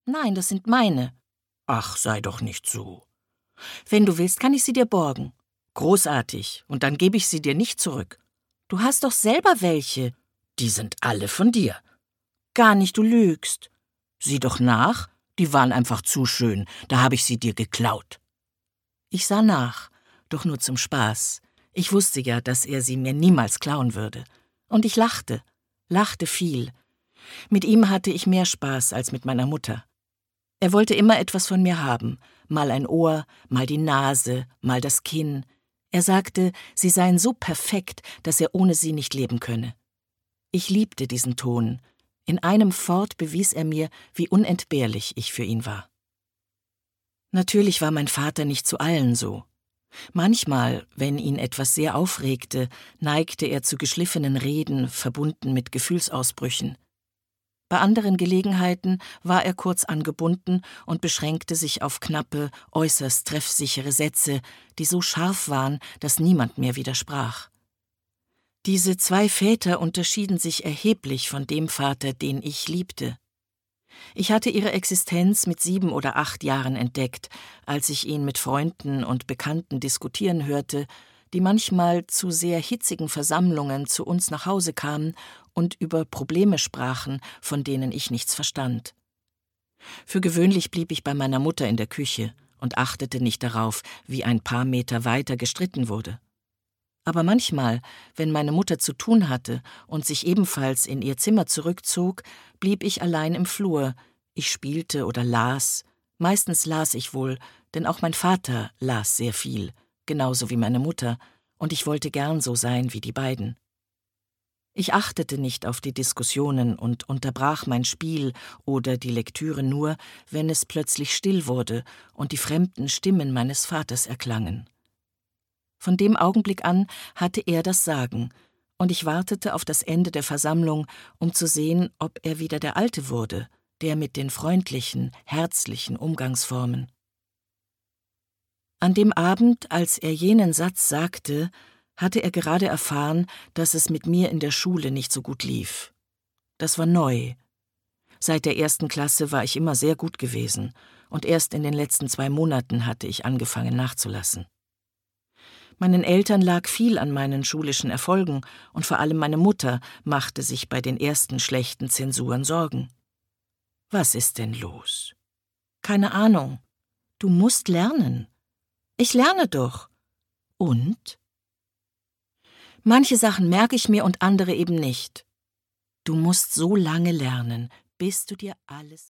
Nein, das sind meine. Ach, sei doch nicht so. Wenn du willst, kann ich sie dir borgen. Großartig, und dann gebe ich sie dir nicht zurück. Du hast doch selber welche. Die sind alle von dir. Gar nicht, du lügst. Sieh doch nach, die waren einfach zu schön, da habe ich sie dir geklaut. Ich sah nach, doch nur zum Spaß. Ich wusste ja, dass er sie mir niemals klauen würde. Und ich lachte viel. Mit ihm hatte ich mehr Spaß als mit meiner Mutter. Er wollte immer etwas von mir haben, mal ein Ohr, mal die Nase, mal das Kinn. Er sagte, sie seien so perfekt, dass er ohne sie nicht leben könne. Ich liebte diesen Ton. In einem Fort bewies er mir, wie unentbehrlich ich für ihn war. Natürlich war mein Vater nicht zu allen so. Manchmal, wenn ihn etwas sehr aufregte, neigte er zu geschliffenen Reden, verbunden mit Gefühlsausbrüchen. Bei anderen Gelegenheiten war er kurz angebunden und beschränkte sich auf knappe, äußerst treffsichere Sätze, die so scharf waren, dass niemand mehr widersprach. Diese zwei Väter unterschieden sich erheblich von dem Vater, den ich liebte. Ich hatte ihre Existenz mit 7 oder 8 Jahren entdeckt, als ich ihn mit Freunden und Bekannten diskutieren hörte, die manchmal zu sehr hitzigen Versammlungen zu uns nach Hause kamen und über Probleme sprachen, von denen ich nichts verstand. Für gewöhnlich blieb ich bei meiner Mutter in der Küche und achtete nicht darauf, wie ein paar Meter weiter gestritten wurde. Aber manchmal, wenn meine Mutter zu tun hatte und sich ebenfalls in ihr Zimmer zurückzog, blieb ich allein im Flur. Ich spielte oder las. Meistens las ich wohl, denn auch mein Vater las sehr viel, genauso wie meine Mutter, und ich wollte gern so sein wie die beiden. Ich achtete nicht auf die Diskussionen und unterbrach mein Spiel oder die Lektüre nur, wenn es plötzlich still wurde und die fremden Stimmen meines Vaters erklangen. Von dem Augenblick an hatte er das Sagen, und ich wartete auf das Ende der Versammlung, um zu sehen, ob er wieder der Alte wurde, der mit den freundlichen, herzlichen Umgangsformen. An dem Abend, als er jenen Satz sagte, hatte er gerade erfahren, dass es mit mir in der Schule nicht so gut lief. Das war neu. Seit der 1. Klasse war ich immer sehr gut gewesen, und erst in den letzten 2 Monaten hatte ich angefangen nachzulassen. Meinen Eltern lag viel an meinen schulischen Erfolgen, und vor allem meine Mutter machte sich bei den ersten schlechten Zensuren Sorgen. »Was ist denn los?« »Keine Ahnung. Du musst lernen.« »Ich lerne doch.« »Und?« »Manche Sachen merke ich mir und andere eben nicht.« »Du musst so lange lernen, bis du dir alles